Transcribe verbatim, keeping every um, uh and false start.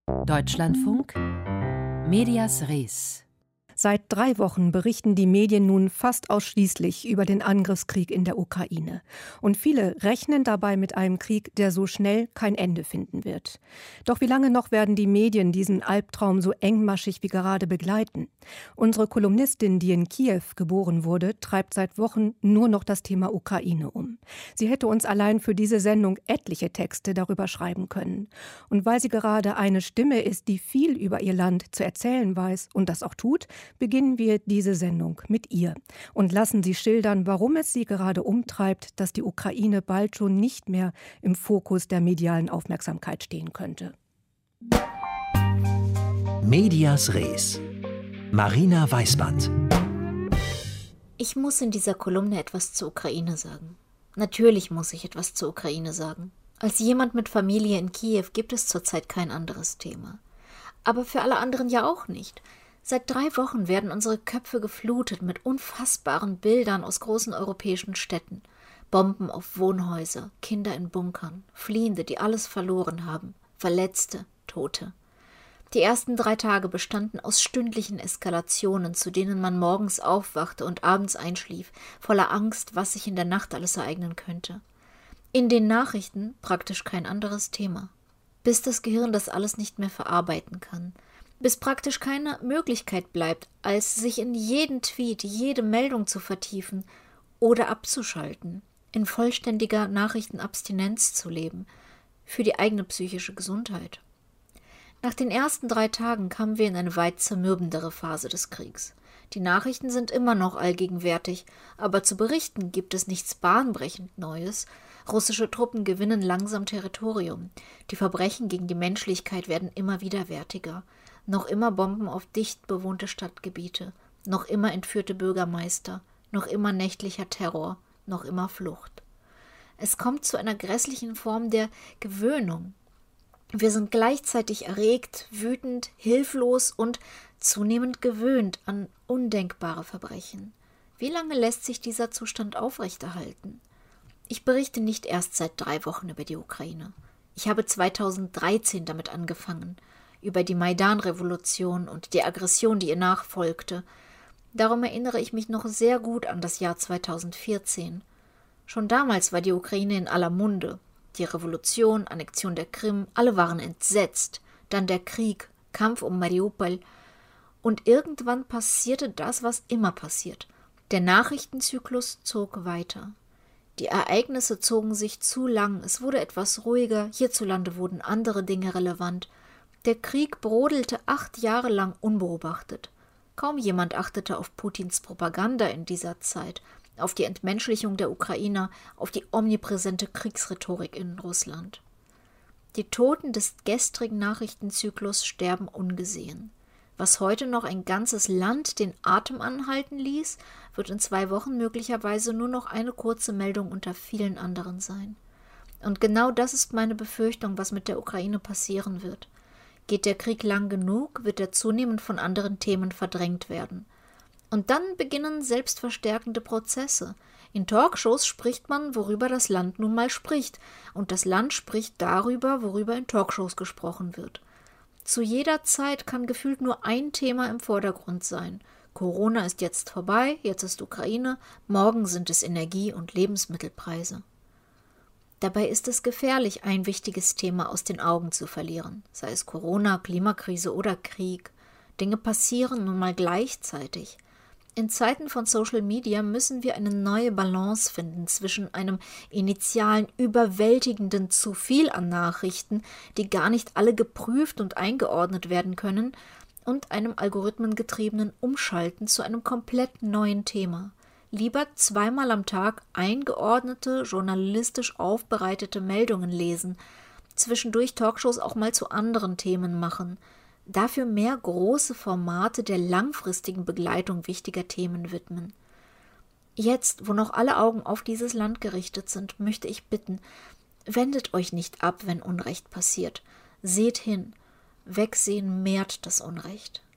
Deutschlandfunk Medias Res. Seit drei Wochen berichten die Medien nun fast ausschließlich über den Angriffskrieg in der Ukraine. Und viele rechnen dabei mit einem Krieg, der so schnell kein Ende finden wird. Doch wie lange noch werden die Medien diesen Albtraum so engmaschig wie gerade begleiten? Unsere Kolumnistin, die in Kiew geboren wurde, treibt seit Wochen nur noch das Thema Ukraine um. Sie hätte uns allein für diese Sendung etliche Texte darüber schreiben können. Und weil sie gerade eine Stimme ist, die viel über ihr Land zu erzählen weiß und das auch tut, beginnen wir diese Sendung mit ihr und lassen sie schildern, warum es sie gerade umtreibt, dass die Ukraine bald schon nicht mehr im Fokus der medialen Aufmerksamkeit stehen könnte. Medias Res. Marina Weißband. Ich muss in dieser Kolumne etwas zur Ukraine sagen. Natürlich muss ich etwas zur Ukraine sagen. Als jemand mit Familie in Kiew gibt es zurzeit kein anderes Thema. Aber für alle anderen ja auch nicht. Seit drei Wochen werden unsere Köpfe geflutet mit unfassbaren Bildern aus großen europäischen Städten. Bomben auf Wohnhäuser, Kinder in Bunkern, Fliehende, die alles verloren haben, Verletzte, Tote. Die ersten drei Tage bestanden aus stündlichen Eskalationen, zu denen man morgens aufwachte und abends einschlief, voller Angst, was sich in der Nacht alles ereignen könnte. In den Nachrichten praktisch kein anderes Thema. Bis das Gehirn das alles nicht mehr verarbeiten kann. Bis praktisch keine Möglichkeit bleibt, als sich in jeden Tweet, jede Meldung zu vertiefen oder abzuschalten, in vollständiger Nachrichtenabstinenz zu leben, für die eigene psychische Gesundheit. Nach den ersten drei Tagen kamen wir in eine weit zermürbendere Phase des Kriegs. Die Nachrichten sind immer noch allgegenwärtig, aber zu berichten gibt es nichts bahnbrechend Neues. Russische Truppen gewinnen langsam Territorium. Die Verbrechen gegen die Menschlichkeit werden immer widerwärtiger. Noch immer Bomben auf dicht bewohnte Stadtgebiete, noch immer entführte Bürgermeister, noch immer nächtlicher Terror, noch immer Flucht. Es kommt zu einer grässlichen Form der Gewöhnung. Wir sind gleichzeitig erregt, wütend, hilflos und zunehmend gewöhnt an undenkbare Verbrechen. Wie lange lässt sich dieser Zustand aufrechterhalten? Ich berichte nicht erst seit drei Wochen über die Ukraine. Ich habe zweitausenddreizehn damit angefangen, über die Maidan-Revolution und die Aggression, die ihr nachfolgte. Darum erinnere ich mich noch sehr gut an das Jahr zweitausendvierzehn. Schon damals war die Ukraine in aller Munde. Die Revolution, Annexion der Krim, alle waren entsetzt. Dann der Krieg, Kampf um Mariupol. Und irgendwann passierte das, was immer passiert. Der Nachrichtenzyklus zog weiter. Die Ereignisse zogen sich zu lang, es wurde etwas ruhiger, hierzulande wurden andere Dinge relevant. Der Krieg brodelte acht Jahre lang unbeobachtet. Kaum jemand achtete auf Putins Propaganda in dieser Zeit, auf die Entmenschlichung der Ukrainer, auf die omnipräsente Kriegsrhetorik in Russland. Die Toten des gestrigen Nachrichtenzyklus sterben ungesehen. Was heute noch ein ganzes Land den Atem anhalten ließ, wird in zwei Wochen möglicherweise nur noch eine kurze Meldung unter vielen anderen sein. Und genau das ist meine Befürchtung, was mit der Ukraine passieren wird. Geht der Krieg lang genug, wird er zunehmend von anderen Themen verdrängt werden. Und dann beginnen selbstverstärkende Prozesse. In Talkshows spricht man, worüber das Land nun mal spricht. Und das Land spricht darüber, worüber in Talkshows gesprochen wird. Zu jeder Zeit kann gefühlt nur ein Thema im Vordergrund sein. Corona ist jetzt vorbei, jetzt ist Ukraine, morgen sind es Energie- und Lebensmittelpreise. Dabei ist es gefährlich, ein wichtiges Thema aus den Augen zu verlieren, sei es Corona, Klimakrise oder Krieg. Dinge passieren nun mal gleichzeitig. In Zeiten von Social Media müssen wir eine neue Balance finden zwischen einem initialen, überwältigenden zu viel an Nachrichten, die gar nicht alle geprüft und eingeordnet werden können, und einem algorithmengetriebenen Umschalten zu einem komplett neuen Thema. Lieber zweimal am Tag eingeordnete, journalistisch aufbereitete Meldungen lesen, zwischendurch Talkshows auch mal zu anderen Themen machen, dafür mehr große Formate der langfristigen Begleitung wichtiger Themen widmen. Jetzt, wo noch alle Augen auf dieses Land gerichtet sind, möchte ich bitten, wendet euch nicht ab, wenn Unrecht passiert. Seht hin. Wegsehen mehrt das Unrecht.